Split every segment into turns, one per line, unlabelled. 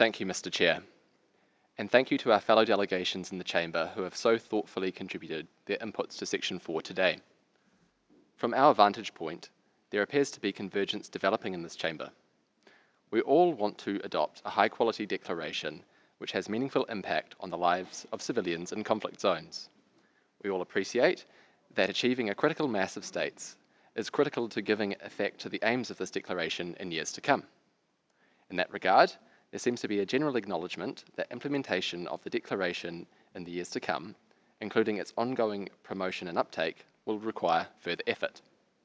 Thank you, Mr. Chair, and thank you to our fellow delegations in the Chamber who have so thoughtfully contributed their inputs to Section 4 today. From our vantage point, there appears to be convergence developing in this Chamber. We all want to adopt a high-quality declaration which has meaningful impact on the lives of civilians in conflict zones. We all appreciate that achieving a critical mass of states is critical to giving effect to the aims of this declaration in years to come. In that regard, there seems to be a general acknowledgement that implementation of the declaration in the years to come, including its ongoing promotion and uptake, will require further effort.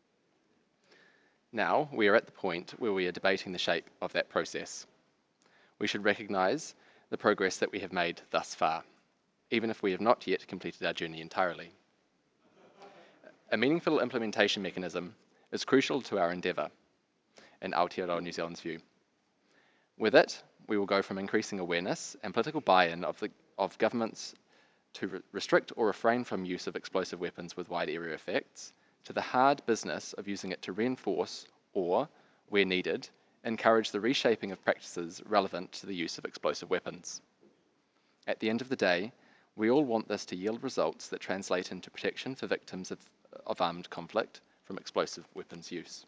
Now, we are at the point where we are debating the shape of that process. We should recognise the progress that we have made thus far, even if we have not yet completed our journey entirely. A meaningful implementation mechanism is crucial to our endeavour, in Aotearoa New Zealand's view. With it, we will go from increasing awareness and political buy-in of governments to restrict or refrain from use of explosive weapons with wide area effects, to the hard business of using it to reinforce or, where needed, encourage the reshaping of practices relevant to the use of explosive weapons. At the end of the day, we all want this to yield results that translate into protection for victims of armed conflict from explosive weapons use.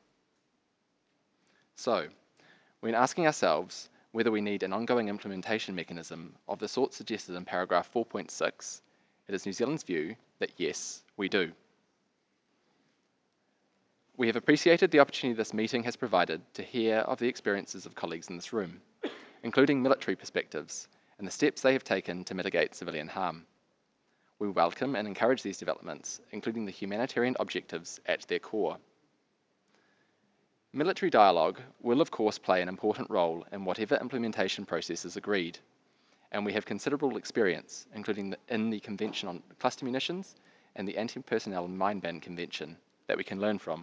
So, when asking ourselves whether we need an ongoing implementation mechanism of the sort suggested in paragraph 4.6, it is New Zealand's view that yes, we do. We have appreciated the opportunity this meeting has provided to hear of the experiences of colleagues in this room, including military perspectives and the steps they have taken to mitigate civilian harm. We welcome and encourage these developments, including the humanitarian objectives at their core. Military dialogue will of course play an important role in whatever implementation process is agreed, and we have considerable experience, including in the Convention on Cluster Munitions and the Anti-Personnel Mine Ban Convention, that we can learn from.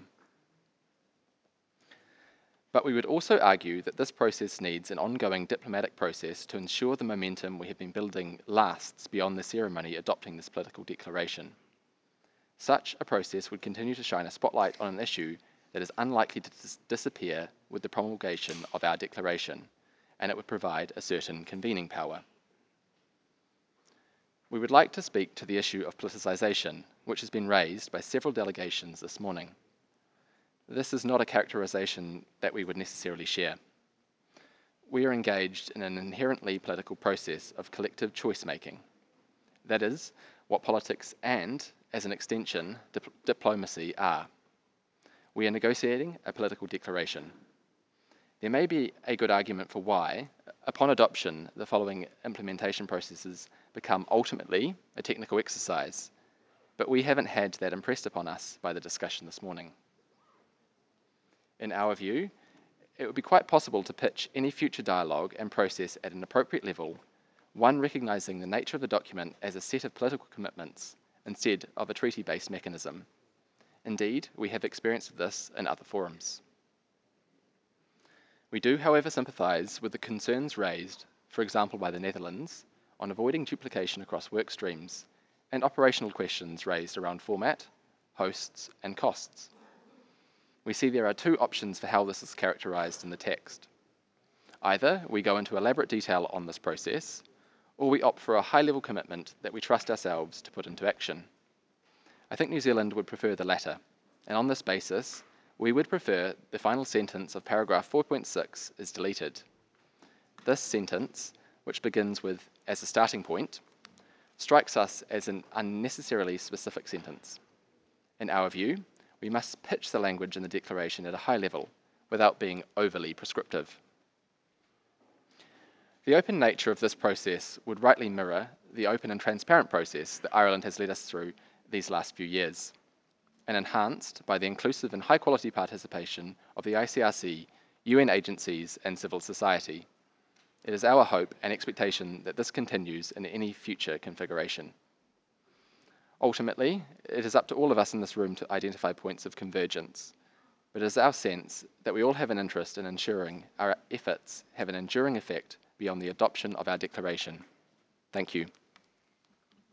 But we would also argue that this process needs an ongoing diplomatic process to ensure the momentum we have been building lasts beyond the ceremony adopting this political declaration. Such a process would continue to shine a spotlight on an issue that is unlikely to disappear with the promulgation of our declaration, and it would provide a certain convening power. We would like to speak to the issue of politicisation, which has been raised by several delegations this morning. This is not a characterisation that we would necessarily share. We are engaged in an inherently political process of collective choice-making. That is what politics and, as an extension, diplomacy are. We are negotiating a political declaration. There may be a good argument for why, upon adoption, the following implementation processes become ultimately a technical exercise, but we haven't had that impressed upon us by the discussion this morning. In our view, it would be quite possible to pitch any future dialogue and process at an appropriate level, one recognising the nature of the document as a set of political commitments instead of a treaty-based mechanism. Indeed, we have experience of this in other forums. We do, however, sympathise with the concerns raised, for example by the Netherlands, on avoiding duplication across work streams and operational questions raised around format, hosts, and costs. We see there are two options for how this is characterised in the text. Either we go into elaborate detail on this process, or we opt for a high-level commitment that we trust ourselves to put into action. I think New Zealand would prefer the latter, and on this basis, we would prefer the final sentence of paragraph 4.6 is deleted. This sentence, which begins with, as a starting point, strikes us as an unnecessarily specific sentence. In our view, we must pitch the language in the declaration at a high level, without being overly prescriptive. The open nature of this process would rightly mirror the open and transparent process that Ireland has led us through these last few years, and enhanced by the inclusive and high-quality participation of the ICRC, UN agencies, and civil society. It is our hope and expectation that this continues in any future configuration. Ultimately, it is up to all of us in this room to identify points of convergence, but it is our sense that we all have an interest in ensuring our efforts have an enduring effect beyond the adoption of our declaration. Thank you.